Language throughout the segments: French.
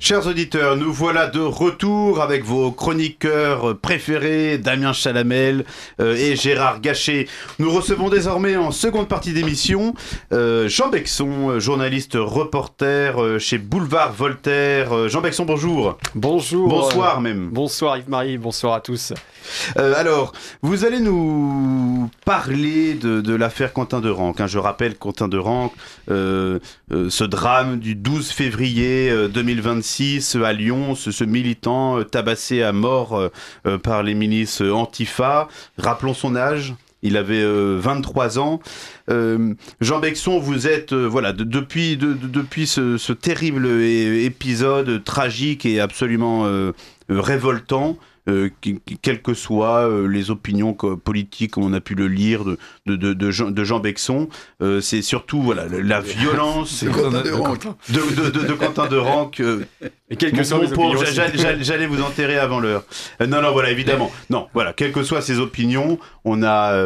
Chers auditeurs, nous voilà de retour avec vos chroniqueurs préférés, Damien Chalamel et Gérard Gachet. Nous recevons désormais en seconde partie d'émission Jean Bexon, journaliste reporter chez Boulevard Voltaire. Jean Bexon, bonjour. Bonjour. Bonsoir même. Bonsoir Yves-Marie, bonsoir à tous. Alors, vous allez nous parler de l'affaire Quentin de Ranc. Je rappelle Quentin de Ranc, ce drame du 12 février 2026 à Lyon, ce militant tabassé à mort par les milices Antifa. Rappelons son âge. Il avait 23 ans. Jean Bexon, vous êtes depuis ce terrible épisode tragique et absolument révoltant. Quelles que soient les opinions politiques, comme on a pu le lire de Jean Bexon, c'est surtout la violence de Quentin de Ranc. Et quelles que soient les opinions, j'allais vous enterrer avant l'heure. Non, voilà, évidemment. Non, voilà, quelles que soient ses opinions, on a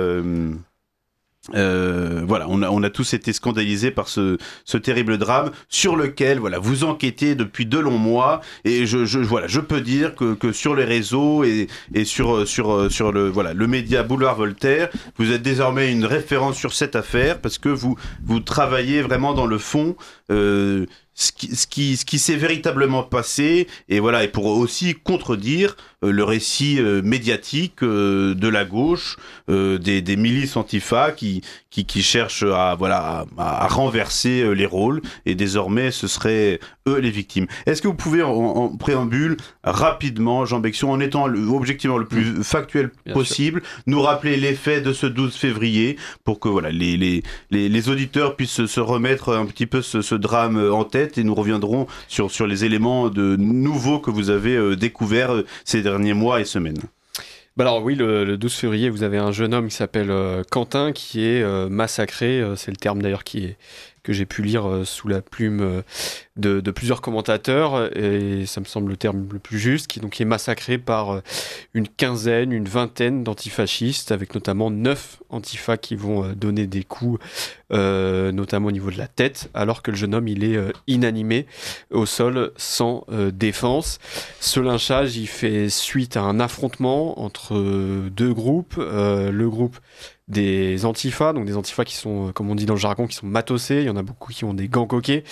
on a tous été scandalisés par ce terrible drame sur lequel vous enquêtez depuis de longs mois, et je peux dire que sur les réseaux et sur le média Boulevard Voltaire, vous êtes désormais une référence sur cette affaire parce que vous travaillez vraiment dans le fond. Ce qui s'est véritablement passé, et pour aussi contredire le récit médiatique de la gauche, des milices Antifa qui cherchent à renverser les rôles, et désormais ce seraient eux les victimes. Est-ce que vous pouvez en préambule rapidement, Jean Bexon, en étant objectivement le plus factuel possible, nous rappeler les faits de ce 12 février pour que les auditeurs puissent se remettre un petit peu ce drame en tête, et nous reviendrons sur les éléments nouveaux que vous avez découverts ces derniers mois et semaines. Alors oui, le 12 février, vous avez un jeune homme qui s'appelle Quentin qui est massacré. C'est le terme d'ailleurs que j'ai pu lire sous la plume de plusieurs commentateurs, et ça me semble le terme le plus juste, qui est massacré par une vingtaine d'antifascistes, avec notamment 9 antifas qui vont donner des coups, notamment au niveau de la tête, alors que le jeune homme il est inanimé au sol sans défense. Ce lynchage il fait suite à un affrontement entre deux groupes, le groupe des antifas, donc des antifas qui sont, comme on dit dans le jargon, qui sont matossés. Il y en a beaucoup qui ont des gants coquets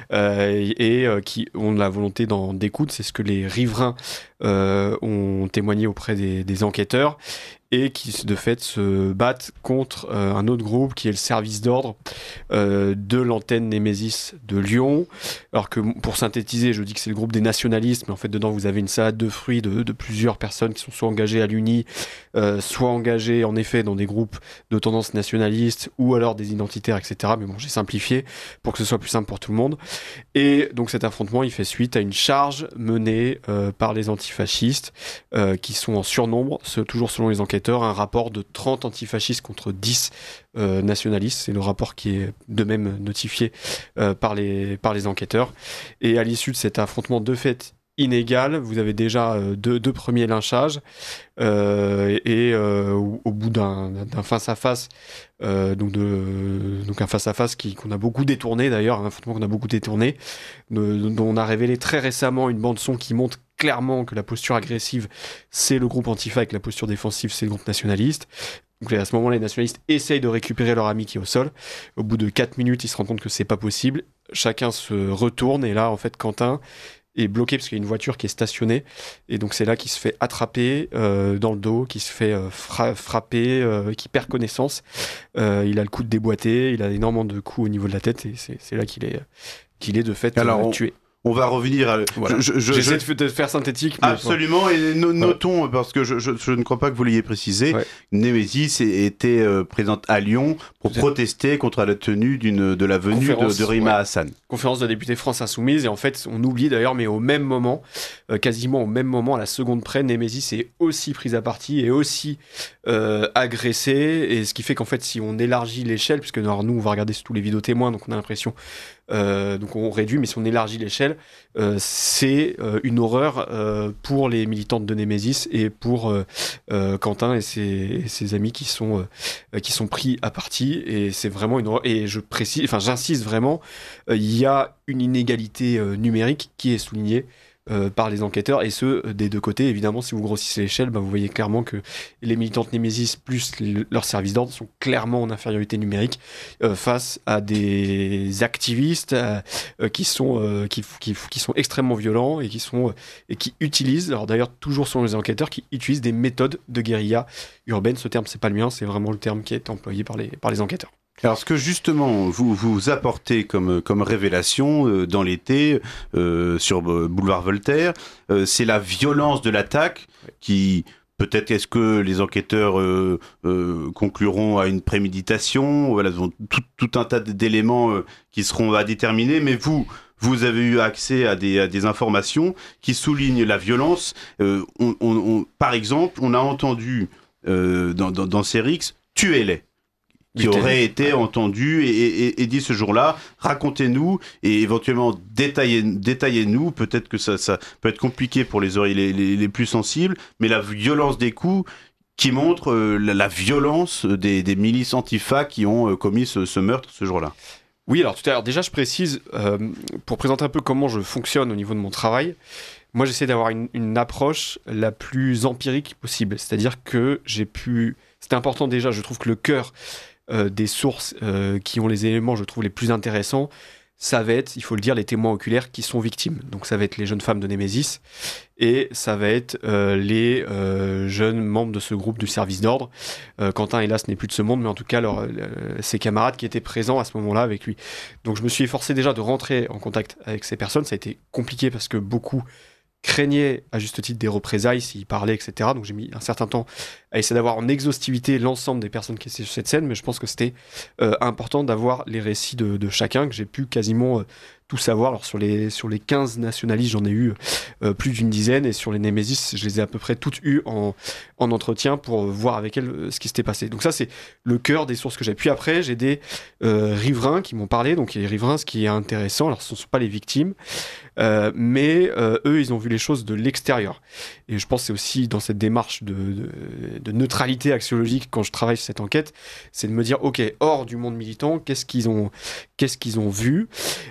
et qui ont la volonté d'en découdre. C'est ce que les riverains ont témoigné auprès des enquêteurs, et qui de fait se battent contre un autre groupe qui est le service d'ordre de l'antenne Némésis de Lyon. Alors que pour synthétiser, je dis que c'est le groupe des nationalistes, mais en fait dedans vous avez une salade de fruits de plusieurs personnes qui sont soit engagées à l'UNI, soit engagées en effet dans des groupes de tendance nationaliste, ou alors des identitaires, etc. Mais bon, j'ai simplifié pour que ce soit plus simple pour tout le monde. Et donc cet affrontement il fait suite à une charge menée par les antifascistes qui sont en surnombre, toujours selon les enquêteurs, un rapport de 30 antifascistes contre 10 nationalistes. C'est le rapport qui est de même notifié par les enquêteurs. Et à l'issue de cet affrontement de fait inégal, vous avez déjà deux premiers lynchages, au bout d'un face-à-face, donc un face-à-face qu'on a beaucoup détourné d'ailleurs, un affrontement qu'on a beaucoup détourné, dont on a révélé très récemment une bande-son qui montre clairement que la posture agressive c'est le groupe Antifa, et que la posture défensive c'est le groupe nationaliste. Donc à ce moment-là, les nationalistes essayent de récupérer leur ami qui est au sol. Au bout de 4 minutes, ils se rendent compte que c'est pas possible. Chacun se retourne, et là en fait Quentin est bloqué parce qu'il y a une voiture qui est stationnée, et donc c'est là qu'il se fait attraper dans le dos, qui se fait frapper, qui perd connaissance. Il a le coude déboîté, il a énormément de coups au niveau de la tête, et c'est là qu'il est de fait tué. On va revenir à... Voilà. J'essaie de faire synthétique. Mais absolument, et notons, parce que je ne crois pas que vous l'ayez précisé, Némésis était présente à Lyon pour protester contre la tenue de la venue de Rima Hassan. Conférence de la députée France Insoumise, et en fait, on oublie d'ailleurs, mais au même moment, quasiment au même moment, à la seconde près, Némésis est aussi prise à partie et aussi agressée, et ce qui fait qu'en fait, si on élargit l'échelle, puisque nous on va regarder tous les vidéos témoins, donc on a l'impression Donc on réduit, mais si on élargit l'échelle, c'est une horreur pour les militantes de Némésis et pour Quentin et ses amis qui sont pris à partie. Et c'est vraiment une horreur. Et j'insiste vraiment, il y a une inégalité numérique qui est soulignée par les enquêteurs, et des deux côtés. Évidemment, si vous grossissez l'échelle, vous voyez clairement que les militantes Némésis plus leurs services d'ordre sont clairement en infériorité numérique face à des activistes qui sont extrêmement violents et qui utilisent, alors d'ailleurs toujours selon les enquêteurs, qui utilisent des méthodes de guérilla urbaine. Ce terme, c'est pas le mien, c'est vraiment le terme qui est employé par les enquêteurs. Alors, ce que justement vous apportez comme révélation dans l'été sur Boulevard Voltaire, c'est la violence de l'attaque qui... Peut-être est-ce que les enquêteurs concluront à une préméditation, voilà, tout un tas d'éléments qui seront à déterminer, mais vous avez eu accès à des informations qui soulignent la violence. Par exemple, on a entendu dans Cérix « tuez-les ». Qui aurait été entendu et dit ce jour-là, racontez-nous et éventuellement détaillez-nous, peut-être que ça peut être compliqué pour les oreilles les plus sensibles, mais la violence des coups qui montre la violence des milices Antifa qui ont commis ce meurtre ce jour-là. Oui, alors tout à l'heure, déjà je précise, pour présenter un peu comment je fonctionne au niveau de mon travail, moi j'essaie d'avoir une approche la plus empirique possible, c'est-à-dire que c'est important déjà, je trouve que le cœur des sources qui ont les éléments, je trouve, les plus intéressants, ça va être, il faut le dire, les témoins oculaires qui sont victimes. Donc ça va être les jeunes femmes de Némésis et ça va être les jeunes membres de ce groupe du service d'ordre. Quentin, hélas, n'est plus de ce monde, mais en tout cas, ses camarades qui étaient présents à ce moment-là avec lui. Donc je me suis efforcé déjà de rentrer en contact avec ces personnes. Ça a été compliqué parce que beaucoup craignaient à juste titre des représailles s'ils parlaient, etc. Donc j'ai mis un certain temps à essayer d'avoir en exhaustivité l'ensemble des personnes qui étaient sur cette scène, mais je pense que c'était important d'avoir les récits de chacun, que j'ai pu quasiment tout savoir. Alors sur les 15 nationalistes, j'en ai eu plus d'une dizaine, et sur les Némésis, je les ai à peu près toutes eues en entretien pour voir avec elles ce qui s'était passé. Donc ça, c'est le cœur des sources que j'ai. Puis après, j'ai des riverains qui m'ont parlé. Donc les riverains, ce qui est intéressant, alors ce ne sont pas les victimes, mais eux, ils ont vu les choses de l'extérieur. Et je pense que c'est aussi dans cette démarche de neutralité axiologique quand je travaille sur cette enquête, c'est de me dire, ok, hors du monde militant, qu'est-ce qu'ils ont vu,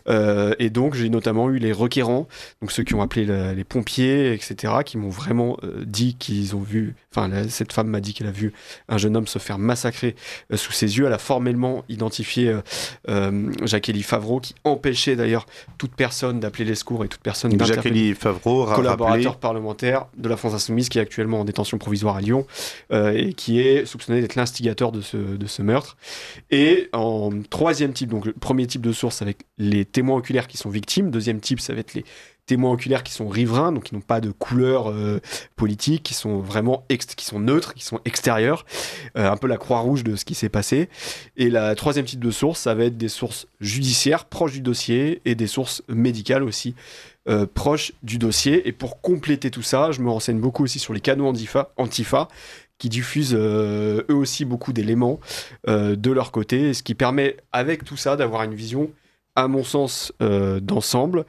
et donc j'ai notamment eu les requérants, donc ceux qui ont appelé les pompiers, etc., qui m'ont vraiment dit qu'ils ont vu, cette femme m'a dit qu'elle a vu un jeune homme se faire massacrer sous ses yeux. Elle a formellement identifié Jacques-Élie Favreau, qui empêchait d'ailleurs toute personne d'appeler les secours et toute personne d'interpeller. Jacques-Élie Favreau, collaborateur parlementaire de la France Insoumise, qui est actuellement en détention provisoire à Lyon, et qui est soupçonné d'être l'instigateur de ce meurtre. Et en troisième type, donc le premier type de source avec les témoins oculaires qui sont victimes, deuxième type, ça va être les témoins oculaires qui sont riverains, donc qui n'ont pas de couleur politique, qui sont vraiment qui sont neutres, qui sont extérieurs, un peu la Croix-Rouge de ce qui s'est passé. Et la troisième type de source, ça va être des sources judiciaires proches du dossier et des sources médicales aussi proches du dossier. Et pour compléter tout ça, je me renseigne beaucoup aussi sur les canaux Antifa qui diffusent eux aussi beaucoup d'éléments de leur côté, ce qui permet avec tout ça d'avoir une vision, à mon sens, d'ensemble,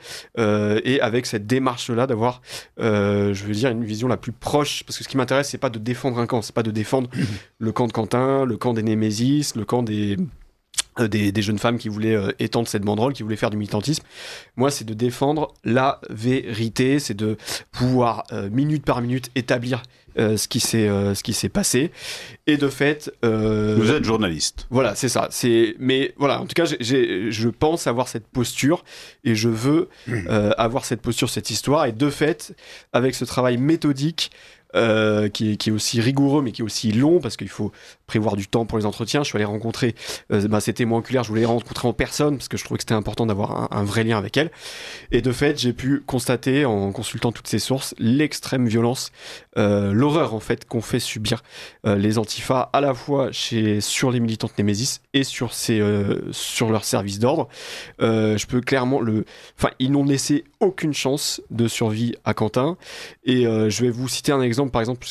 et avec cette démarche-là d'avoir, je veux dire, une vision la plus proche, parce que ce qui m'intéresse, c'est pas de défendre un camp, c'est pas de défendre le camp de Quentin, le camp des Némésis, le camp des jeunes femmes qui voulaient étendre cette banderole, qui voulaient faire du militantisme. Moi, c'est de défendre la vérité, c'est de pouvoir, minute par minute, établir ce qui s'est passé. Et de fait... Vous êtes journaliste. Voilà, c'est ça. Mais voilà, en tout cas, je pense avoir cette posture, et je veux avoir cette posture, cette histoire. Et de fait, avec ce travail méthodique, qui est aussi rigoureux mais qui est aussi long parce qu'il faut prévoir du temps pour les entretiens. Je suis allé rencontrer ces témoins oculaires, je voulais les rencontrer en personne parce que je trouvais que c'était important d'avoir un vrai lien avec elles, et de fait j'ai pu constater en consultant toutes ces sources l'extrême violence, l'horreur en fait qu'ont fait subir les Antifa à la fois sur les militantes Némésis et sur leur service d'ordre. Je peux clairement ils n'ont laissé aucune chance de survie à Quentin. Et je vais vous citer un exemple, par exemple,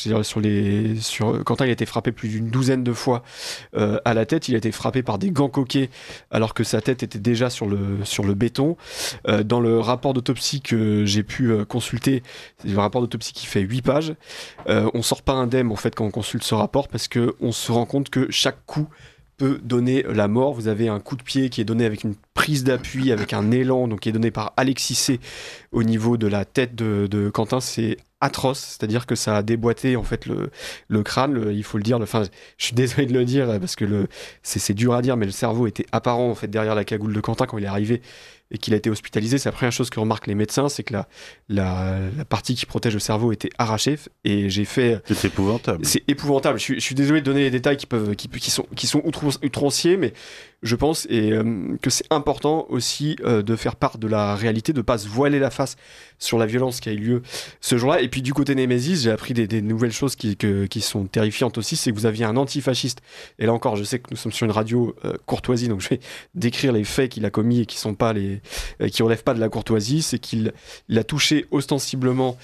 sur Quentin, il a été frappé plus d'une douzaine de fois à la tête. Il a été frappé par des gants coquets alors que sa tête était déjà sur le béton. Dans le rapport d'autopsie que j'ai pu consulter, c'est le rapport d'autopsie qui fait 8 pages. On sort pas indemne en fait quand on consulte ce rapport parce qu'on se rend compte que chaque coup peut donner la mort. Vous avez un coup de pied qui est donné avec une prise d'appui, avec un élan, donc qui est donné par Alexis C au niveau de la tête de Quentin. C'est atroce, c'est-à-dire que ça a déboîté en fait le crâne, il faut le dire. Enfin, je suis désolé de le dire parce que c'est dur à dire, mais le cerveau était apparent en fait derrière la cagoule de Quentin quand il est arrivé et qu'il a été hospitalisé. C'est la première chose que remarquent les médecins, c'est que la partie qui protège le cerveau était arrachée. Et j'ai fait. C'est épouvantable. C'est épouvantable. Je suis désolé de donner les détails qui sont outranciers, mais je pense que c'est important aussi de faire part de la réalité, de ne pas se voiler la face sur la violence qui a eu lieu ce jour-là. Et puis du côté Némésis, j'ai appris des nouvelles choses qui sont terrifiantes aussi, c'est que vous aviez un antifasciste. Et là encore, je sais que nous sommes sur une radio courtoisie, donc je vais décrire les faits qu'il a commis et qui relèvent pas de la courtoisie. C'est qu'il a touché ostensiblement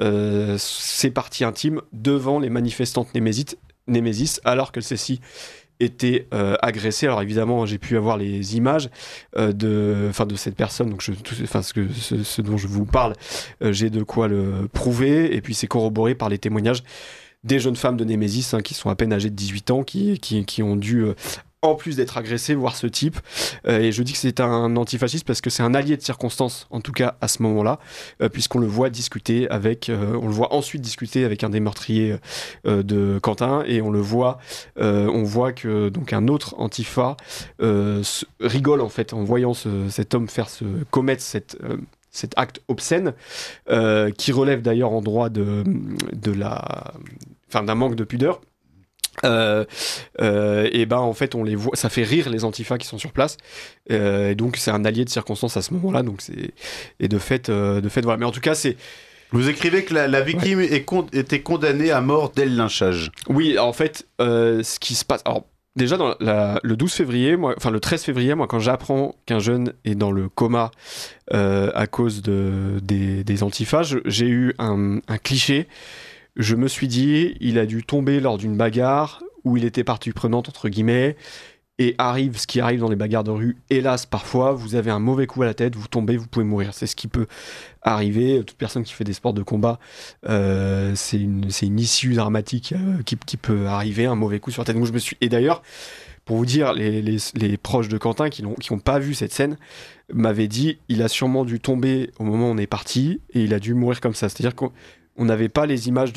ses parties intimes devant les manifestantes Némésis, alors que celles-ci était agressé. Alors évidemment, j'ai pu avoir les images de cette personne, donc ce dont je vous parle, j'ai de quoi le prouver, et puis c'est corroboré par les témoignages des jeunes femmes de Némésis qui sont à peine âgées de 18 ans, qui ont dû en plus d'être agressé, voir ce type. Et je dis que c'est un antifasciste parce que c'est un allié de circonstance, en tout cas à ce moment-là, puisqu'on le voit discuter on le voit ensuite discuter avec un des meurtriers de Quentin, et on voit que donc un autre antifa rigole en fait en voyant cet homme commettre cet acte obscène, qui relève d'ailleurs en droit d'un manque de pudeur. Et ben en fait on les voit, ça fait rire les antifas qui sont sur place, et donc c'est un allié de circonstance à ce moment-là, donc de fait voilà. Mais en tout cas vous écrivez que la victime était condamnée à mort dès le lynchage. Oui, en fait ce qui se passe, alors déjà le 12 février, le 13 février, moi quand j'apprends qu'un jeune est dans le coma à cause des antifas, j'ai eu un cliché. Je me suis dit, il a dû tomber lors d'une bagarre où il était partie prenante, entre guillemets, et arrive ce qui arrive dans les bagarres de rue. Hélas, parfois, vous avez un mauvais coup à la tête, vous tombez, vous pouvez mourir. C'est ce qui peut arriver. Toute personne qui fait des sports de combat, c'est une issue dramatique qui peut arriver, un mauvais coup sur la tête. Donc, et d'ailleurs, pour vous dire, les proches de Quentin qui n'ont pas vu cette scène m'avaient dit, il a sûrement dû tomber au moment où on est parti, et il a dû mourir comme ça. C'est-à-dire qu'on n'avait pas les images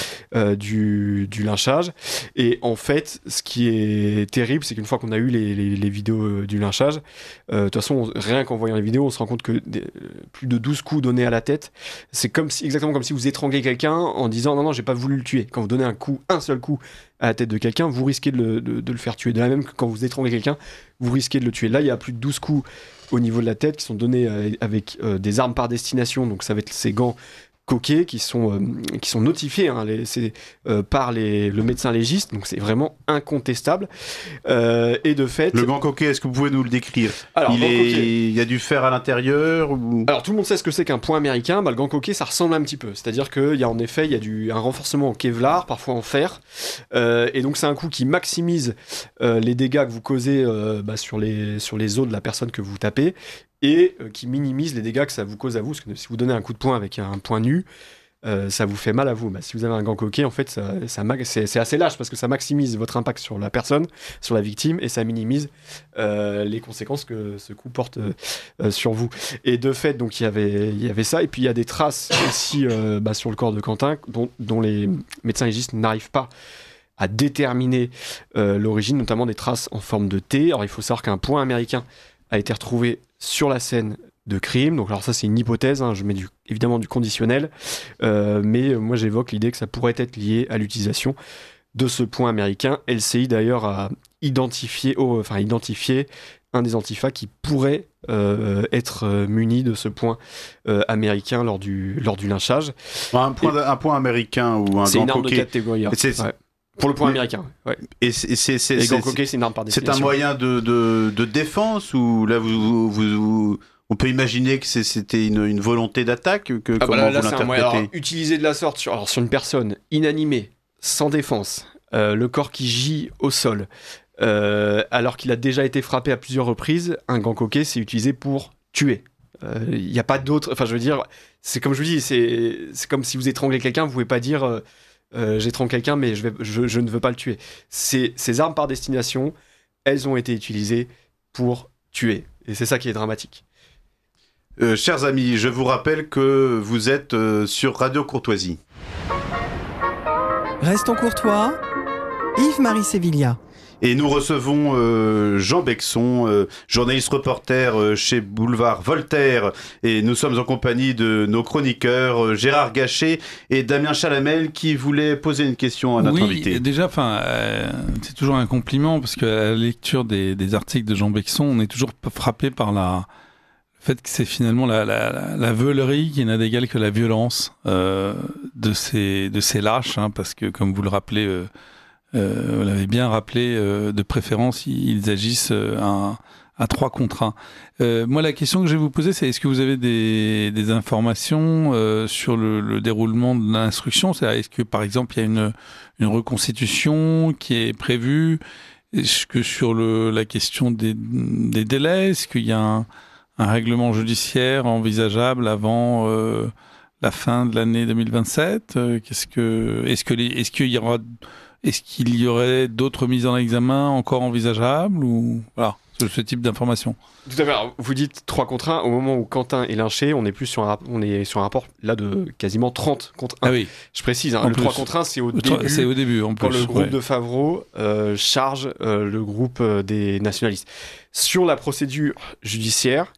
du lynchage. Et en fait, ce qui est terrible, c'est qu'une fois qu'on a eu les vidéos du lynchage, de toute façon, rien qu'en voyant les vidéos, on se rend compte que plus de 12 coups donnés à la tête, c'est exactement comme si vous étranglez quelqu'un en disant non, j'ai pas voulu le tuer. Quand vous donnez un seul coup à la tête de quelqu'un, vous risquez de le faire tuer. De la même que quand vous étranglez quelqu'un, vous risquez de le tuer. Là, il y a plus de 12 coups au niveau de la tête qui sont donnés avec des armes par destination, donc ça va être ces gants coquets qui sont notifiés par le médecin légiste, donc c'est vraiment incontestable. Et de fait, le gant coquet, est-ce que vous pouvez nous le décrire? Alors, il y a du fer à l'intérieur ou... Alors tout le monde sait ce que c'est qu'un point américain. Le gant coquet, ça ressemble un petit peu, c'est-à-dire qu'il y a en effet un renforcement en Kevlar, parfois en fer, et donc c'est un coup qui maximise les dégâts que vous causez sur les os de la personne que vous tapez, et qui minimise les dégâts que ça vous cause à vous, parce que si vous donnez un coup de poing avec un poing nu, ça vous fait mal à vous. Si vous avez un gant coquet, en fait, c'est assez lâche, parce que ça maximise votre impact sur la personne, sur la victime, et ça minimise les conséquences que ce coup porte sur vous. Et de fait, donc il y avait ça, et puis il y a des traces aussi sur le corps de Quentin, dont les médecins légistes n'arrivent pas à déterminer l'origine, notamment des traces en forme de T. Alors il faut savoir qu'un point américain a été retrouvé sur la scène de crime. Donc alors ça c'est une hypothèse, je mets évidemment du conditionnel, mais moi j'évoque l'idée que ça pourrait être lié à l'utilisation de ce point américain. LCI d'ailleurs a identifié un des antifas qui pourrait être muni de ce point américain lors du lynchage. Un point américain ou un c'est gant une arme coquet. de catégorie. Ouais. Pour le point américain, ouais. Et gant coquet, c'est une arme par destination. C'est un moyen de défense, ou là vous On peut imaginer que c'était une volonté d'attaque, comment là, vous l'interprétez? l'interprétez? Alors, utiliser de la sorte sur une personne inanimée, sans défense, le corps qui gît au sol, alors qu'il a déjà été frappé à plusieurs reprises, un gant coquet, c'est utilisé pour tuer. Il n'y a pas d'autre... Enfin, je veux dire, c'est comme je vous dis, c'est comme si vous étranglez quelqu'un, vous ne pouvez pas dire j'étrangle quelqu'un, mais je ne veux pas le tuer. Ces armes par destination, elles ont été utilisées pour tuer. Et c'est ça qui est dramatique. Chers amis, je vous rappelle que vous êtes sur Radio Courtoisie. Restons courtois, Yves-Marie Sévillia. Et nous recevons Jean Bexon, journaliste reporter chez Boulevard Voltaire. Et nous sommes en compagnie de nos chroniqueurs Gérard Gachet et Damien Chalamel qui voulaient poser une question à notre invité. Oui, déjà, c'est toujours un compliment parce qu'à la lecture des articles de Jean Bexon, on est toujours frappé par le fait que c'est finalement la veulerie qui n'a d'égal que la violence de ces lâches, hein, parce que comme vous le rappelez... vous l'avez bien rappelé, de préférence, ils agissent à 3 contre 1. Moi, la question que je vais vous poser, c'est est-ce que vous avez des informations sur le déroulement de l'instruction? C'est-à-dire, est-ce que, par exemple, il y a une reconstitution qui est prévue? Est-ce que sur la question des délais, est-ce qu'il y a un règlement judiciaire envisageable avant la fin de l'année 2027? Est-ce qu'il y aurait d'autres mises en examen encore envisageables ou voilà, ce type d'informations? Tout à fait. Alors, vous dites 3 contre 1. Au moment où Quentin est lynché, on est sur un rapport là de quasiment 30 contre 1. Ah oui. Je précise, le 3 contre 1, c'est au début. C'est au début, en plus. Quand le groupe de Favreau charge le groupe des nationalistes. Sur la procédure judiciaire,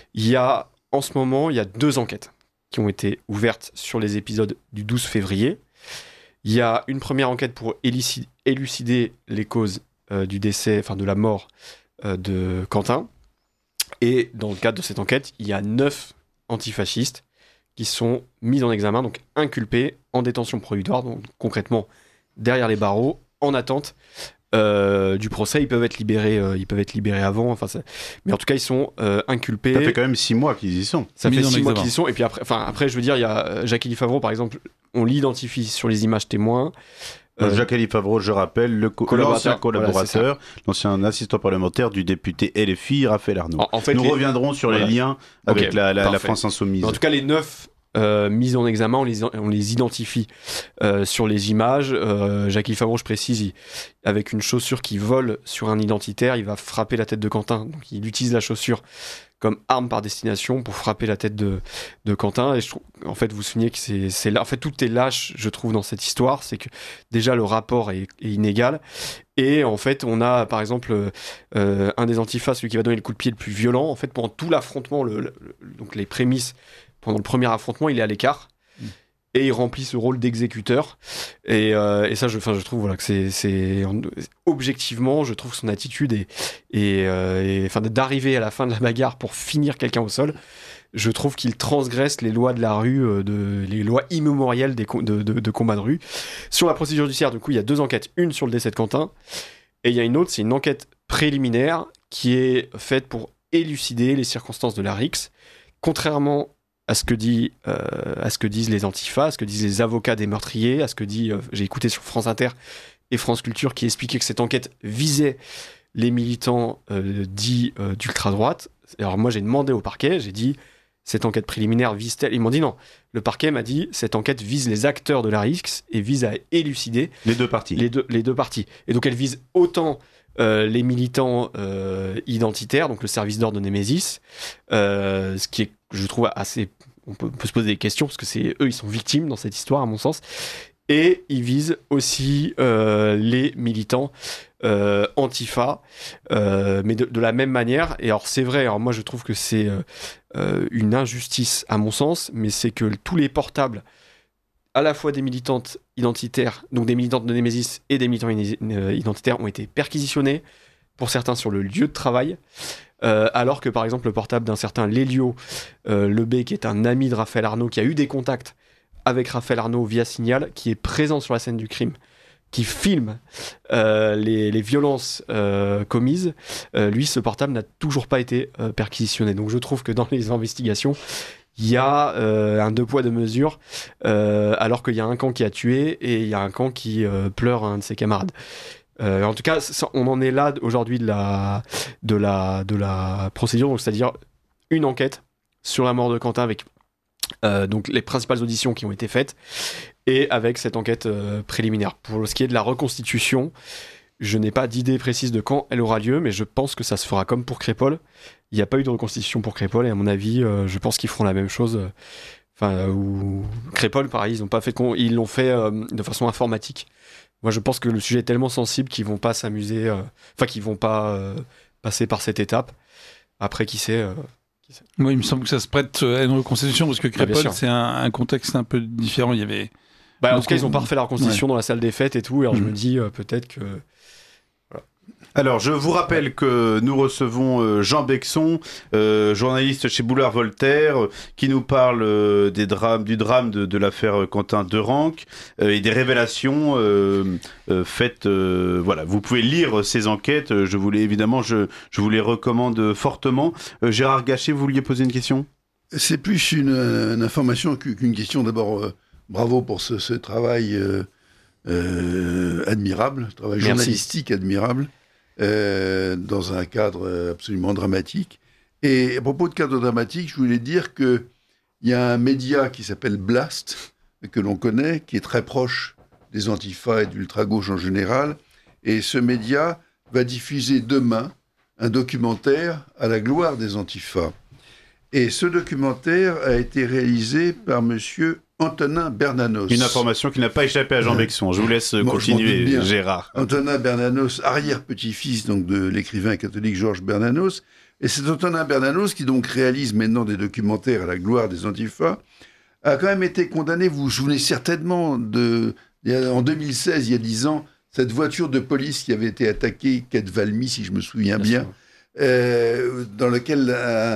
en ce moment, il y a 2 enquêtes qui ont été ouvertes sur les épisodes du 12 février. Il y a une première enquête pour élucider les causes du décès, de la mort de Quentin. Et dans le cadre de cette enquête, il y a 9 antifascistes qui sont mis en examen, donc inculpés en détention provisoire, donc concrètement derrière les barreaux, en attente du procès. Ils peuvent être libérés avant, mais en tout cas ils sont inculpés. Ça fait quand même 6 mois qu'ils y sont. Ça fait 6 mois qu'ils y sont. Et puis après, je veux dire, il y a Jacques-Élie Favreau, par exemple, on l'identifie sur les images témoins. Jacques-Élie Favreau, je rappelle, l'ancien collaborateur, l'ancien assistant parlementaire du député LFI, Raphaël Arnaud. En fait, nous reviendrons sur les liens avec la France Insoumise. En tout cas, les 9 mises en examen, on les identifie sur les images. Jacques-Élie Favreau, je précise, avec une chaussure qui vole sur un identitaire, il va frapper la tête de Quentin. Donc il utilise la chaussure comme arme par destination pour frapper la tête de Quentin. Et je trouve, en fait, vous vous souvenez que c'est là. En fait, tout est lâche, je trouve, dans cette histoire. C'est que déjà le rapport est inégal. Et en fait, on a par exemple un des antifas, celui qui va donner le coup de pied le plus violent. En fait, pendant tout l'affrontement, donc les prémices, pendant le premier affrontement, il est à l'écart. Et il remplit ce rôle d'exécuteur. Et ça, je trouve que c'est objectivement, je trouve son attitude d'arriver à la fin de la bagarre pour finir quelqu'un au sol. Je trouve qu'il transgresse les lois de la rue, les lois immémorielles de combat de rue. Sur la procédure judiciaire, du coup, il y a 2 enquêtes. Une sur le décès de Quentin, et il y a une autre, c'est une enquête préliminaire qui est faite pour élucider les circonstances de la rixe. Contrairement à ce que disent les antifas, à ce que disent les avocats des meurtriers, à ce que dit, j'ai écouté sur France Inter et France Culture qui expliquaient que cette enquête visait les militants dits d'ultra-droite. Alors moi j'ai demandé au parquet, j'ai dit, cette enquête préliminaire vise-t-elle? Ils m'ont dit non. Le parquet m'a dit, cette enquête vise les acteurs de la rixe et vise à élucider les 2 parties. Les deux parties. Et donc elle vise autant les militants identitaires, donc le service d'ordre de Némésis, ce qui est, je trouve, assez... On peut se poser des questions, parce que eux, ils sont victimes dans cette histoire, à mon sens. Et ils visent aussi les militants antifa, mais de la même manière. Et alors, c'est vrai, moi, je trouve que c'est une injustice, à mon sens, mais c'est que tous les portables, à la fois des militantes identitaires, donc des militantes de Némésis et des militants identitaires, ont été perquisitionnés, pour certains sur le lieu de travail, alors que par exemple le portable d'un certain Lélio Lebé, qui est un ami de Raphaël Arnaud, qui a eu des contacts avec Raphaël Arnaud via Signal, qui est présent sur la scène du crime, qui filme les violences commises, lui, ce portable n'a toujours pas été perquisitionné. Donc je trouve que dans les investigations, il y a un deux poids deux mesures, alors qu'il y a un camp qui a tué et il y a un camp qui pleure un de ses camarades. En tout cas, on en est là aujourd'hui de la procédure, donc c'est-à-dire une enquête sur la mort de Quentin avec donc les principales auditions qui ont été faites et avec cette enquête préliminaire. Pour ce qui est de la reconstitution, je n'ai pas d'idée précise de quand elle aura lieu, mais je pense que ça se fera comme pour Crépol. Il n'y a pas eu de reconstitution pour Crépol et à mon avis, je pense qu'ils feront la même chose. Ou Crépol, pareil, ils l'ont fait de façon informatique. Moi, je pense que le sujet est tellement sensible qu'ils vont pas s'amuser, qu'ils vont pas passer par cette étape. Après, qui sait. Moi, il me semble que ça se prête à une reconstitution parce que Crépol, sûr. c'est un contexte un peu différent. Il y avait. En tout cas, ils n'ont pas refait la reconstitution dans la salle des fêtes et tout. Alors, je me dis peut-être que. Alors, je vous rappelle que nous recevons Jean Bexon, journaliste chez Boulevard Voltaire, qui nous parle du drame de l'affaire Quentin Derenc et des révélations faites. Voilà, vous pouvez lire ces enquêtes. Je vous les recommande fortement. Gérard Gachet, vous vouliez poser une question ? C'est plus une information qu'une question. D'abord, bravo pour ce travail admirable, travail journalistique admirable. Dans un cadre absolument dramatique. Et à propos de cadre dramatique, je voulais dire qu'il y a un média qui s'appelle Blast, que l'on connaît, qui est très proche des antifas et de l'ultra-gauche en général. Et ce média va diffuser demain un documentaire à la gloire des antifas. Et ce documentaire a été réalisé par monsieur Antonin Bernanos. Une information qui n'a pas échappé à Jean Bexon. Je vous laisse continuer, Gérard. Antonin Bernanos, arrière-petit-fils donc de l'écrivain catholique Georges Bernanos. Et c'est Antonin Bernanos qui donc réalise maintenant des documentaires à la gloire des antifas, a quand même été condamné, vous vous souvenez certainement, en 2016, il y a 10 ans, cette voiture de police qui avait été attaquée, quai de Valmy, si je me souviens bien, dans laquelle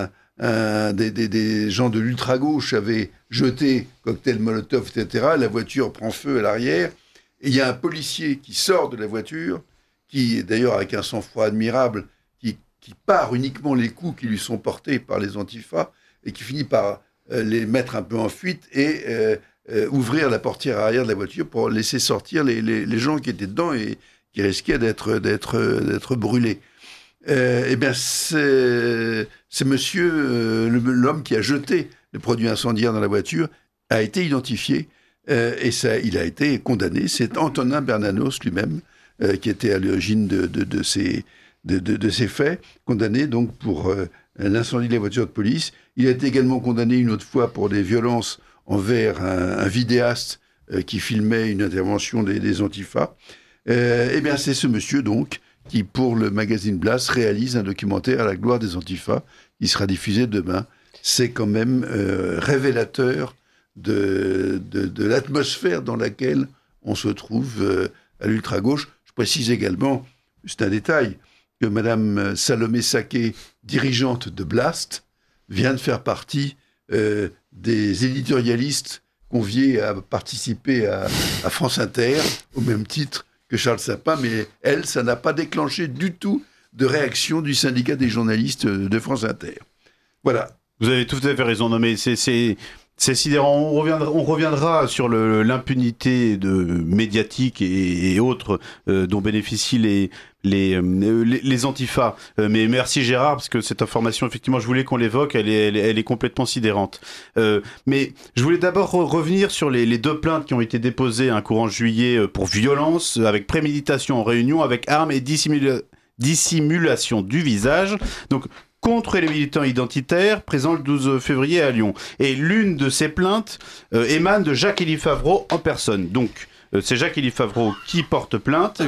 des gens de l'ultra-gauche avaient jeté cocktail Molotov, etc. La voiture prend feu à l'arrière. Et il y a un policier qui sort de la voiture, qui, d'ailleurs, avec un sang-froid admirable, qui part uniquement les coups qui lui sont portés par les antifas et qui finit par les mettre un peu en fuite et ouvrir la portière arrière de la voiture pour laisser sortir les gens qui étaient dedans et qui risquaient d'être brûlés. Eh bien, c'est monsieur, l'homme qui a jeté le produit incendiaire dans la voiture, a été identifié et il a été condamné. C'est Antonin Bernanos lui-même qui était à l'origine de ces faits, condamné donc pour l'incendie de la voiture de police. Il a été également condamné une autre fois pour des violences envers un vidéaste qui filmait une intervention des antifas. Eh bien, c'est ce monsieur donc qui, pour le magazine Blast, réalise un documentaire à la gloire des antifas, qui sera diffusé demain. C'est quand même révélateur de l'atmosphère dans laquelle on se trouve à l'ultra-gauche. Je précise également, c'est un détail, que Madame Salomé Saké, dirigeante de Blast, vient de faire partie des éditorialistes conviés à participer à France Inter, au même titre que Charles Sapin, mais elle, ça n'a pas déclenché du tout de réaction du syndicat des journalistes de France Inter. Voilà. Vous avez tout à fait raison. Non, mais c'est sidérant. On reviendra sur l'impunité médiatique et autres dont bénéficient les antifas. Mais merci Gérard, parce que cette information, effectivement, je voulais qu'on l'évoque, elle est complètement sidérante. Mais je voulais d'abord revenir sur les deux plaintes qui ont été déposées courant juillet pour violence, avec préméditation en réunion, avec armes et dissimulation du visage. Donc, contre les militants identitaires, présents le 12 février à Lyon. Et l'une de ces plaintes émane de Jacques-Élie Favreau en personne. Donc, c'est Jacques-Élie Favreau qui porte plainte.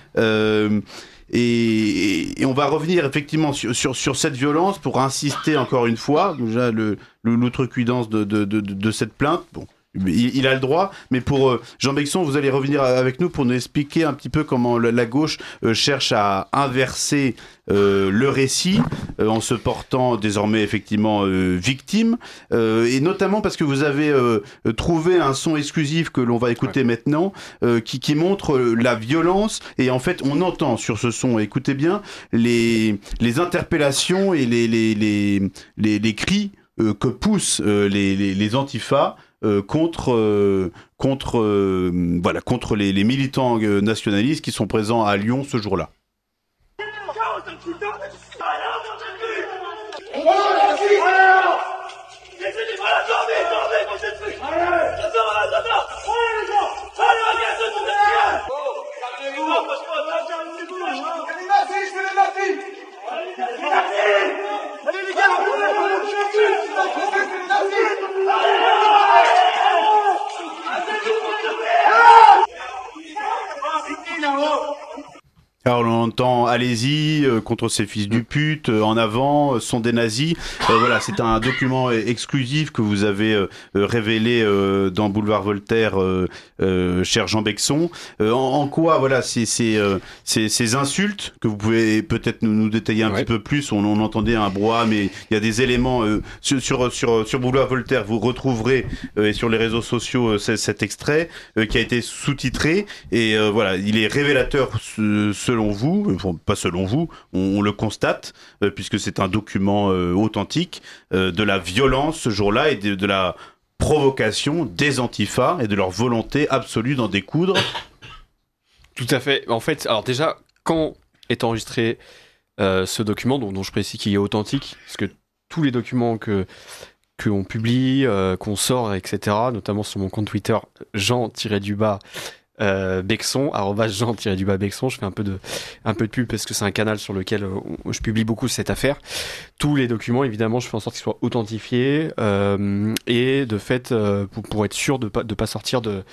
Et on va revenir effectivement sur cette violence pour insister encore une fois, déjà l'outrecuidance de cette plainte. Bon, il a le droit, mais pour Jean Bexon, vous allez revenir avec nous pour nous expliquer un petit peu comment la gauche cherche à inverser le récit en se portant désormais effectivement victime, et notamment parce que vous avez trouvé un son exclusif que l'on va écouter maintenant, qui montre la violence, et en fait on entend sur ce son, écoutez bien, les interpellations et les cris que poussent les antifas contre les militants nationalistes qui sont présents à Lyon ce jour-là. Alors on entend allez-y contre ces fils du pute, en avant, sont des nazis. Voilà, c'est un document exclusif que vous avez révélé dans Boulevard Voltaire, cher Jean Bexon. En quoi, voilà, ces insultes que vous pouvez peut-être nous détailler un petit peu plus. On entendait un brouhaha, mais il y a des éléments sur Boulevard Voltaire. Vous retrouverez et sur les réseaux sociaux cet extrait qui a été sous-titré, et voilà, il est révélateur selon vous, enfin, pas selon vous, on le constate, puisque c'est un document authentique, de la violence ce jour-là et de la provocation des antifas et de leur volonté absolue d'en découdre. Tout à fait. En fait, alors déjà, quand est enregistré ce document, dont je précise qu'il est authentique, parce que tous les documents qu'on publie, qu'on sort, etc., notamment sur mon compte Twitter, Bexon, @Jean-Bexon, je fais un peu de pub parce que c'est un canal sur lequel je publie beaucoup cette affaire. Tous les documents, évidemment, je fais en sorte qu'ils soient authentifiés, et de fait, pour être sûr de pas sortir de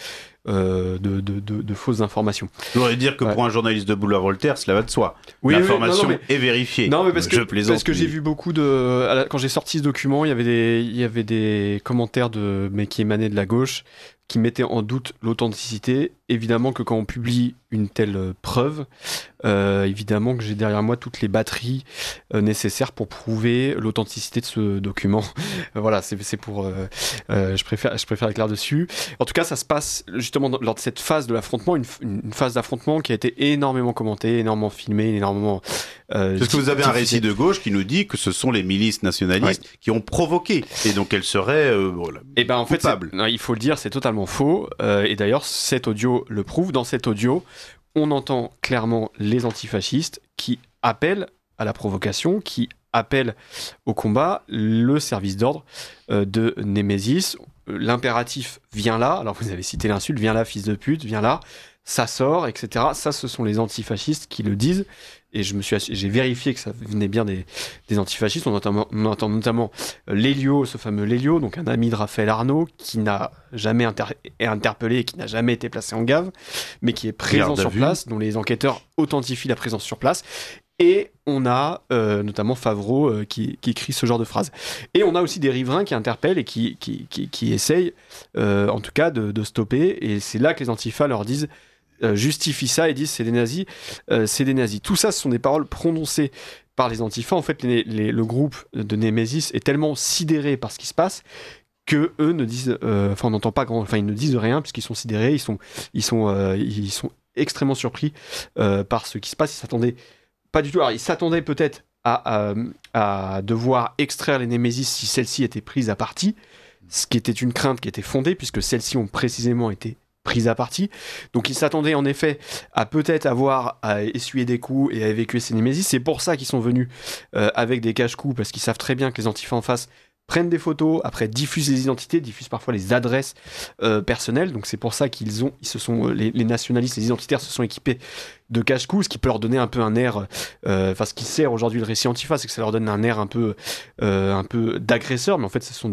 fausses informations. Je voudrais dire que pour un journaliste de Boulevard Voltaire, cela va de soi. Oui, l'information mais est vérifiée. Non, mais parce que j'ai mais... vu beaucoup quand j'ai sorti ce document, il y avait des commentaires mais qui émanaient de la gauche, qui mettaient en doute l'authenticité. Évidemment que quand on publie une telle preuve, évidemment que j'ai derrière moi toutes les batteries nécessaires pour prouver l'authenticité de ce document. Voilà, c'est pour... je préfère être clair dessus. En tout cas, ça se passe justement lors de cette phase de l'affrontement, une phase d'affrontement qui a été énormément commentée, énormément filmée, énormément... Parce que vous avez un récit de gauche qui nous dit que ce sont les milices nationalistes qui ont provoqué, et donc elles seraient coupables. Il faut le dire, c'est totalement faux, et d'ailleurs cet audio le prouve. Dans cet audio, on entend clairement les antifascistes qui appellent à la provocation, qui appellent au combat, le service d'ordre de Némésis. L'impératif vient là, alors vous avez cité l'insulte, viens là fils de pute, viens là, ça sort, etc. Ça, ce sont les antifascistes qui le disent, et j'ai vérifié que ça venait bien des antifascistes. On entend notamment Lélio, ce fameux Lélio, donc un ami de Raphaël Arnaud, qui n'a jamais interpellé et qui n'a jamais été placé en gave, mais qui est présent sur place, dont les enquêteurs authentifient la présence sur place. Et on a notamment Favreau qui écrit ce genre de phrases. Et on a aussi des riverains qui interpellent et qui essayent, en tout cas, de stopper. Et c'est là que les antifas leur disent, justifient ça et disent c'est des nazis, c'est des nazis. Tout ça, ce sont des paroles prononcées par les antifas. En fait, le groupe de Némésis est tellement sidéré par ce qui se passe que eux ne disent, on n'entend pas ils ne disent rien puisqu'ils sont sidérés, ils sont extrêmement surpris par ce qui se passe. Ils s'attendaient pas du tout. Alors, ils s'attendaient peut-être à devoir extraire les Némésis si celles-ci étaient prises à partie, ce qui était une crainte qui était fondée, puisque celles-ci ont précisément été prises à partie. Donc, ils s'attendaient en effet à peut-être avoir à essuyer des coups et à évacuer ces Némésis. C'est pour ça qu'ils sont venus avec des cache-coups, parce qu'ils savent très bien que les antifas en face prennent des photos, après diffusent les identités, diffusent parfois les adresses personnelles. Donc c'est pour ça les nationalistes, les identitaires se sont équipés de cache-coups, ce qui peut leur donner un peu un air, ce qui sert aujourd'hui le récit antifa, c'est que ça leur donne un air un peu d'agresseur, mais en fait ce sont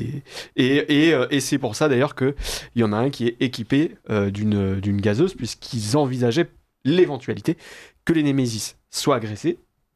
et c'est pour ça d'ailleurs qu'il y en a un qui est équipé d'une gazeuse, puisqu'ils envisageaient l'éventualité que les Némésis soient agressés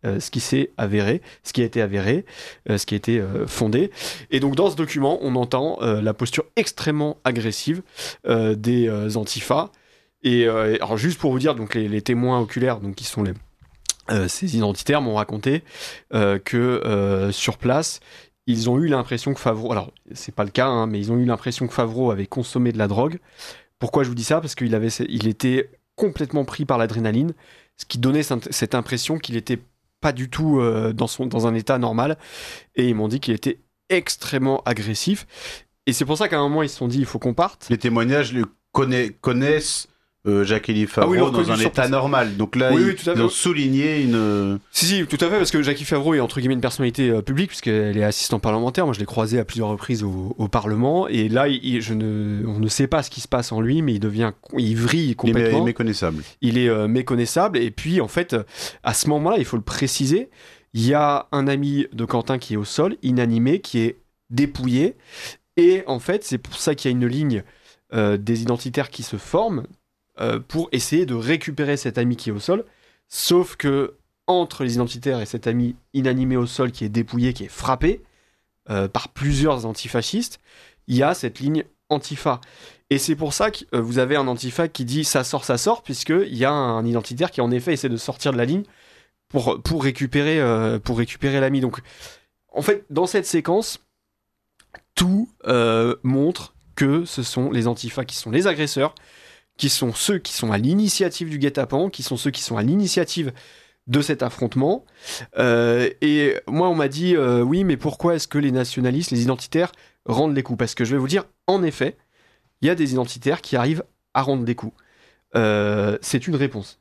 ce qui s'est avéré, ce qui a été avéré, ce qui a été fondé. Et donc dans ce document, on entend la posture extrêmement agressive des antifas. Et alors juste pour vous dire, donc les témoins oculaires, donc qui sont ces identitaires, m'ont raconté que sur place, ils ont eu l'impression que Favreau, alors c'est pas le cas, hein, mais ils ont eu l'impression que Favreau avait consommé de la drogue. Pourquoi je vous dis ça ? Parce qu'il était complètement pris par l'adrénaline, ce qui donnait cette impression qu'il était pas du tout dans un état normal. Et ils m'ont dit qu'il était extrêmement agressif. Et c'est pour ça qu'à un moment, ils se sont dit, il faut qu'on parte. Les témoignages connaissent Jacques-Élie Favreau dans un état normal. Donc là, oui, tout à fait. Ils ont souligné une... Si, tout à fait, parce que Jacques-Élie Favreau est entre guillemets une personnalité publique, puisqu'elle est assistante parlementaire. Moi, je l'ai croisée à plusieurs reprises au Parlement. Et là, on ne sait pas ce qui se passe en lui, mais il vrille complètement. Il est méconnaissable. Il est méconnaissable. Et puis, en fait, à ce moment-là, il faut le préciser, il y a un ami de Quentin qui est au sol, inanimé, qui est dépouillé. Et en fait, c'est pour ça qu'il y a une ligne des identitaires qui se forment pour essayer de récupérer cet ami qui est au sol. Sauf que entre les identitaires et cet ami inanimé au sol qui est dépouillé, qui est frappé par plusieurs antifascistes, il y a cette ligne antifa. Et c'est pour ça que vous avez un antifa qui dit ça sort, puisqu'il y a un identitaire qui en effet essaie de sortir de la ligne pour récupérer l'ami. Donc en fait, dans cette séquence, tout montre que ce sont les antifas qui sont les agresseurs, qui sont ceux qui sont à l'initiative du guet-apens, qui sont ceux qui sont à l'initiative de cet affrontement. Et moi, on m'a dit, oui, mais pourquoi est-ce que les nationalistes, les identitaires, rendent les coups ? Parce que je vais vous dire, en effet, il y a des identitaires qui arrivent à rendre des coups. C'est une réponse.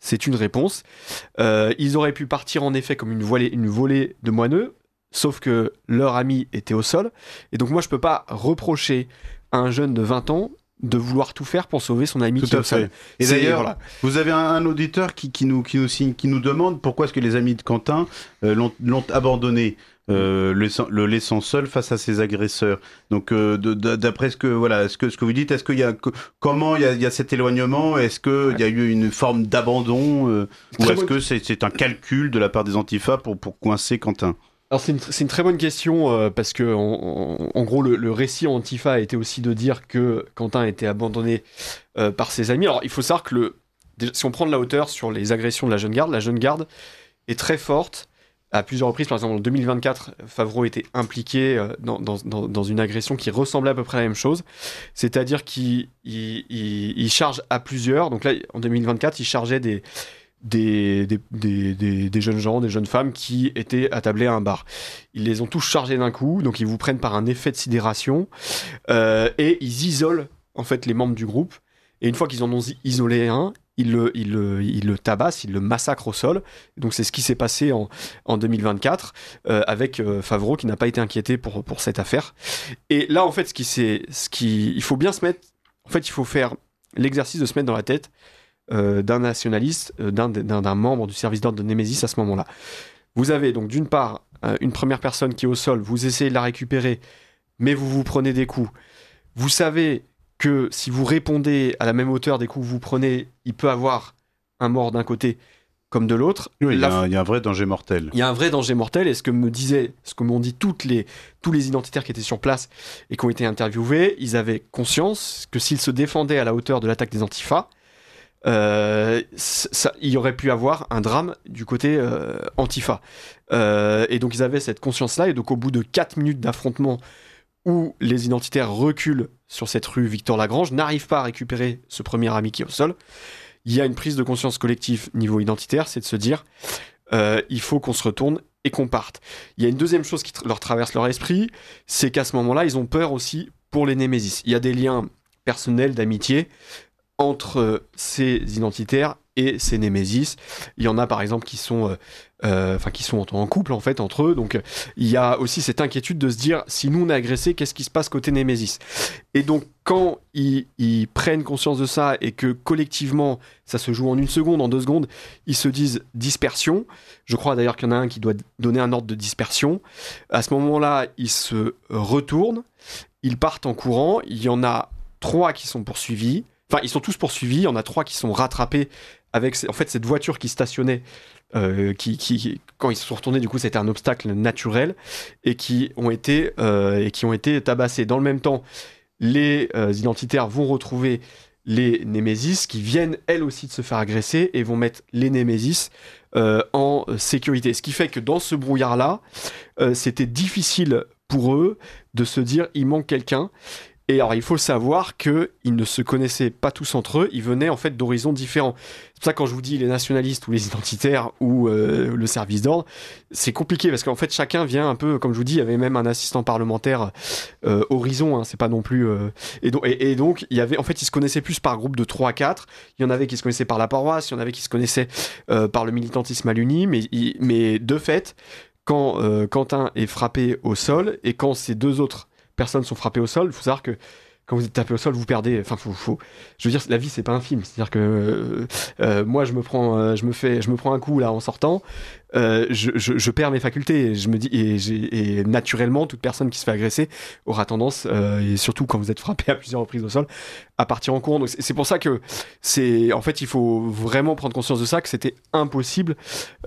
Ils auraient pu partir, en effet, comme une volée de moineux, sauf que leur ami était au sol. Et donc moi, je peux pas reprocher à un jeune de 20 ans de vouloir tout faire pour sauver son ami qui est au sol. Et d'ailleurs, vous avez un auditeur qui nous demande pourquoi est-ce que les amis de Quentin l'ont abandonné, le laissant seul face à ses agresseurs. Donc, d'après ce que vous dites, est-ce qu'il y a comment il y a cet éloignement ? Est-ce qu'il y a eu une forme d'abandon ou est-ce que c'est un calcul de la part des antifas pour coincer Quentin ? Alors c'est une très bonne question parce que en gros le récit antifa a été aussi de dire que Quentin a été abandonné par ses amis. Alors il faut savoir que si on prend de la hauteur sur les agressions de la jeune garde est très forte à plusieurs reprises. Par exemple en 2024, Favreau était impliqué dans une agression qui ressemblait à peu près à la même chose, c'est-à-dire qu'il charge à plusieurs. Donc là en 2024, il chargeait des jeunes gens, des jeunes femmes qui étaient attablés à un bar. Ils les ont tous chargés d'un coup, donc ils vous prennent par un effet de sidération et ils isolent en fait les membres du groupe. Et une fois qu'ils en ont isolé un, ils le tabassent, ils le massacrent au sol. Donc c'est ce qui s'est passé en 2024 avec Favreau qui n'a pas été inquiété pour cette affaire. Et là en fait il faut bien se mettre, en fait il faut faire l'exercice de se mettre dans la tête d'un nationaliste, d'un membre du service d'ordre de Némésis à ce moment-là. Vous avez donc d'une part une première personne qui est au sol, vous essayez de la récupérer, mais vous prenez des coups. Vous savez que si vous répondez à la même hauteur des coups que vous prenez, il peut avoir un mort d'un côté comme de l'autre. Oui, il y a un vrai danger mortel. Il y a un vrai danger mortel, et ce que m'ont dit tous les identitaires qui étaient sur place et qui ont été interviewés, ils avaient conscience que s'ils se défendaient à la hauteur de l'attaque des antifas, il y aurait pu avoir un drame du côté antifa. Et donc ils avaient cette conscience-là, et donc au bout de 4 minutes d'affrontement où les identitaires reculent sur cette rue Victor-Lagrange, n'arrivent pas à récupérer ce premier ami qui est au sol, il y a une prise de conscience collective niveau identitaire, c'est de se dire il faut qu'on se retourne et qu'on parte. Il y a une deuxième chose qui leur traverse leur esprit, c'est qu'à ce moment-là, ils ont peur aussi pour les némésis. Il y a des liens personnels, d'amitié, entre ces identitaires et ces némésis. Il y en a par exemple qui sont en couple en fait entre eux, donc il y a aussi cette inquiétude de se dire si nous on est agressé, qu'est-ce qui se passe côté némésis. Et donc quand ils prennent conscience de ça et que collectivement ça se joue en 1 seconde, en 2 secondes, ils se disent dispersion. Je crois d'ailleurs qu'il y en a un qui doit donner un ordre de dispersion. À ce moment-là, ils se retournent, ils partent en courant. Il y en a 3 qui sont poursuivis. Enfin, ils sont tous poursuivis, il y en a 3 qui sont rattrapés avec en fait cette voiture qui stationnait, quand ils se sont retournés, du coup, c'était un obstacle naturel, et qui ont été tabassés. Dans le même temps, les identitaires vont retrouver les Némésis qui viennent elles aussi de se faire agresser et vont mettre les Némésis en sécurité. Ce qui fait que dans ce brouillard-là, c'était difficile pour eux de se dire il manque quelqu'un. Et alors il faut savoir qu'ils ne se connaissaient pas tous entre eux, ils venaient en fait d'horizons différents. C'est pour ça que quand je vous dis les nationalistes ou les identitaires ou le service d'ordre, c'est compliqué parce qu'en fait chacun vient un peu, comme je vous dis, il y avait même un assistant parlementaire horizon, hein, c'est pas non plus... Et donc il y avait, en fait ils se connaissaient plus par groupe de 3 à 4, il y en avait qui se connaissaient par la paroisse, il y en avait qui se connaissaient par le militantisme à l'Uni, mais de fait, quand Quentin est frappé au sol et quand ces deux autres personnes sont frappées au sol, il faut savoir que quand vous êtes tapé au sol, vous perdez. Enfin, je veux dire, la vie, c'est pas un film. C'est-à-dire que moi, je me prends un coup là en sortant. Je perds mes facultés. Je me dis, et naturellement, toute personne qui se fait agresser aura tendance, et surtout quand vous êtes frappé à plusieurs reprises au sol, à partir en courant. Donc c'est pour ça que en fait, il faut vraiment prendre conscience de ça, que c'était impossible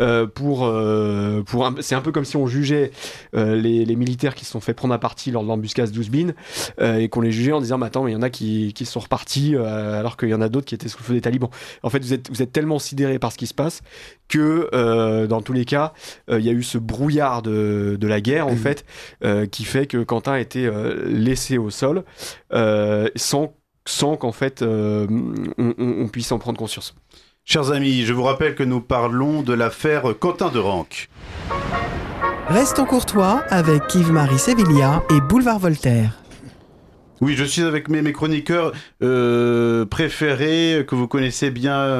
c'est un peu comme si on jugeait les militaires qui se sont fait prendre à partie lors de l'embuscade d'Ouzbine et qu'on les jugeait en disant, mais attends, mais il y en a qui sont repartis alors qu'il y en a d'autres qui étaient sous le feu des talibans. En fait, vous êtes tellement sidérés par ce qui se passe que dans tous les cas, il y a eu ce brouillard de la guerre en fait, qui fait que Quentin a été laissé au sol sans qu'en fait on puisse en prendre conscience. Chers amis, je vous rappelle que nous parlons de l'affaire Quentin de Ranc. Restons courtois avec Yves-Marie Sévillia et Boulevard Voltaire. Oui, je suis avec mes chroniqueurs préférés que vous connaissez bien,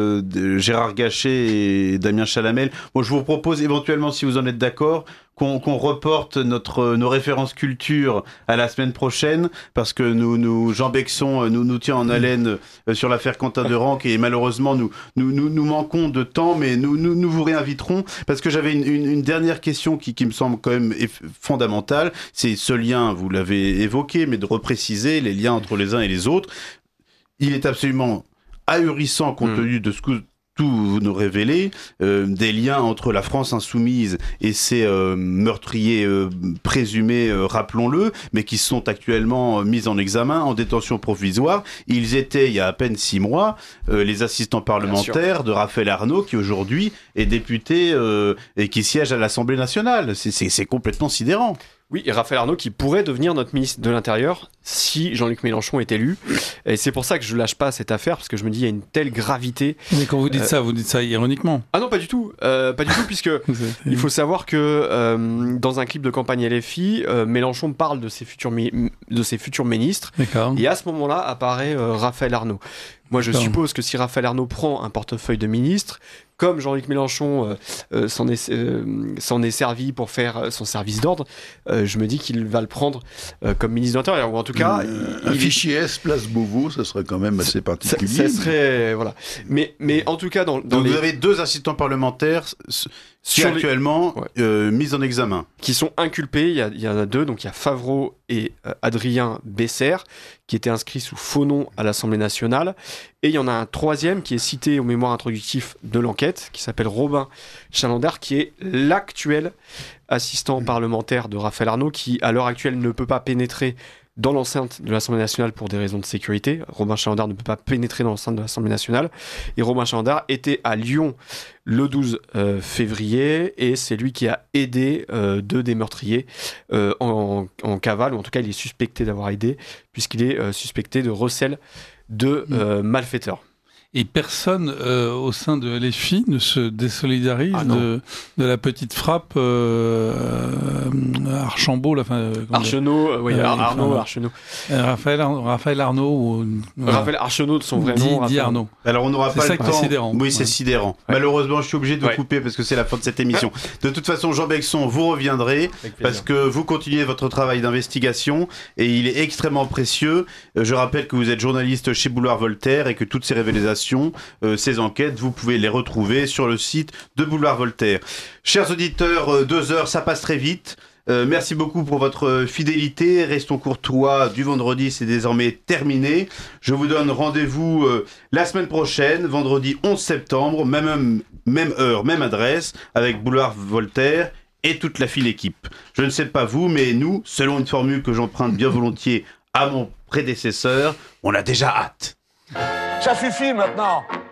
Gérard Gachet et Damien Chalamel. Bon, je vous propose éventuellement, si vous en êtes d'accord, qu'on reporte nos références culture à la semaine prochaine, parce que Jean Bexon nous tient en haleine sur l'affaire Quentin de Ranc, et malheureusement nous manquons de temps, mais nous vous réinviterons, parce que j'avais une dernière question qui me semble quand même fondamentale. C'est ce lien, vous l'avez évoqué, mais de repréciser les liens entre les uns et les autres. Il est absolument ahurissant compte tenu de ce que tout vous nous révélez, des liens entre la France insoumise et ses meurtriers présumés, rappelons-le, mais qui sont actuellement mis en examen, en détention provisoire. Ils étaient, il y a à peine 6 mois, les assistants parlementaires de Raphaël Arnaud, qui aujourd'hui est député et qui siège à l'Assemblée nationale. C'est complètement sidérant. Oui, et Raphaël Arnaud qui pourrait devenir notre ministre de l'Intérieur si Jean-Luc Mélenchon est élu. Et c'est pour ça que je lâche pas cette affaire, parce que je me dis il y a une telle gravité. Mais quand vous dites ça ironiquement. Ah non, pas du tout. Pas du tout, puisque il faut savoir que dans un clip de campagne LFI, Mélenchon parle de ses futurs ministres. D'accord. Et à ce moment-là apparaît Raphaël Arnaud. Moi, je suppose que si Raphaël Arnaud prend un portefeuille de ministre, comme Jean-Luc Mélenchon s'en est servi pour faire son service d'ordre, je me dis qu'il va le prendre comme ministre de l'Intérieur, ou en tout cas... un fichier S, place Beauvau, ça serait quand même assez particulier. Ça serait... Voilà. Mais en tout cas... Donc vous avez 2 assistants parlementaires qui actuellement mis en examen. Qui sont inculpés, il y en a 2, donc il y a Favreau et Adrien Besser, qui étaient inscrits sous faux nom à l'Assemblée nationale. Et il y en a un 3e qui est cité au mémoire introductif de l'enquête, qui s'appelle Robin Challander, qui est l'actuel assistant parlementaire de Raphaël Arnaud, qui à l'heure actuelle ne peut pas pénétrer dans l'enceinte de l'Assemblée nationale pour des raisons de sécurité. Robin Challander ne peut pas pénétrer dans l'enceinte de l'Assemblée nationale. Et Robin Challander était à Lyon le 12 février, et c'est lui qui a aidé 2 des meurtriers en cavale, ou en tout cas il est suspecté d'avoir aidé, puisqu'il est suspecté de recel de malfaiteurs. Et personne au sein de LFI ne se désolidarise de la petite frappe Archambault, Archenaux, Arnaud, Archenaux. Raphaël Arnaud. Raphaël Archenaux de son vrai nom. Dit Arnaud. Alors on n'aura pas le temps. C'est sidérant. Oui, c'est sidérant. Ouais. Malheureusement, je suis obligé de couper parce que c'est la fin de cette émission. De toute façon, Jean Bexon, vous reviendrez parce que vous continuez votre travail d'investigation et il est extrêmement précieux. Je rappelle que vous êtes journaliste chez Boulevard Voltaire et que toutes ces révélations, ces enquêtes, vous pouvez les retrouver sur le site de Boulevard Voltaire. Chers auditeurs, 2 heures, ça passe très vite. Merci beaucoup pour votre fidélité. Restons courtois du vendredi, c'est désormais terminé. Je vous donne rendez-vous la semaine prochaine, vendredi 11 septembre, même heure, même adresse, avec Boulevard Voltaire et toute la fine équipe. Je ne sais pas vous, mais nous, selon une formule que j'emprunte bien volontiers à mon prédécesseur, on a déjà hâte. Ça suffit maintenant.